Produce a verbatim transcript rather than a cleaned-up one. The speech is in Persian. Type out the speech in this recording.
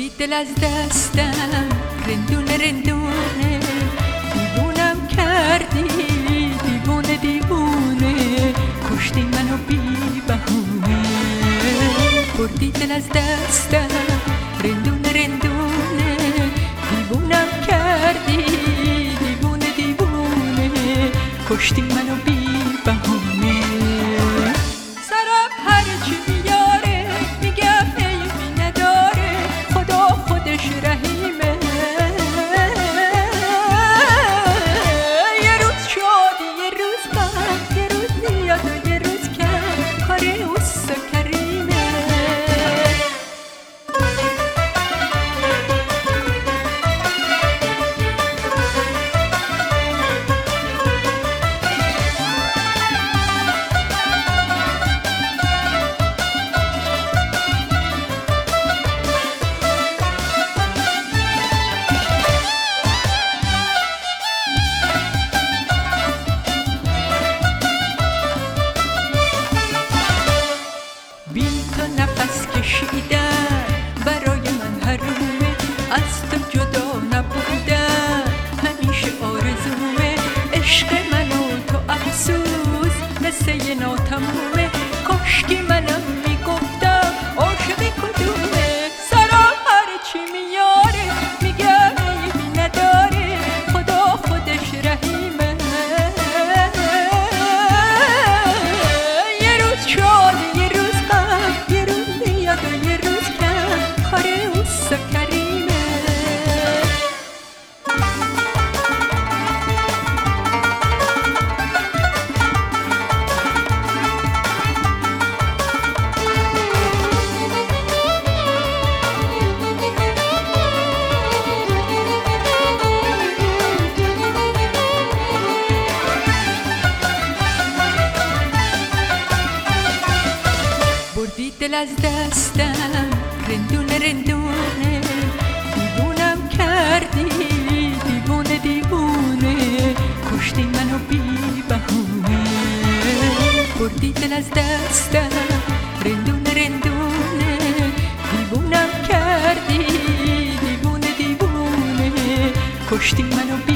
بردی دل از دستم رندونه رندونه، دیوونم کردی دیوونه دیوونه، کشتی منو بی بهونه. بردی دل از دستم رندونه رندونه، دیوونم کردی دیوونه دیوونه، کشتی منو بی بهونه. سرم هرچی میاره میگم عیبی نداره، خدا خودش رحیمه. یه روز شادی یه روز غم، یه روز میاد و یه روز کم، کار اوست و کریمه. بی تو نفس کشیدن برای من حرومه، از تو جدا نبودن همیشه آرزومه. عشق من و تو افسوس مثل یه ناتمومه، کاشکی منم میگفتم عاشقی کدومه. سرم هرچی میاره میگم عیبی نداره، خدا خودش رحیمه. یه روز شادی یه روز غم، یه روز میاد و یه روز کم، کار اوست و کریمه. بردی دل از دستم رندونه رندونه، دیوونم کردی دیوونه دیوونه، کشتی منو بی بهونه. بردی دل از دستم رندونه رندونه، دیوونم کردی دیوونه دیوونه، کشتی منو بی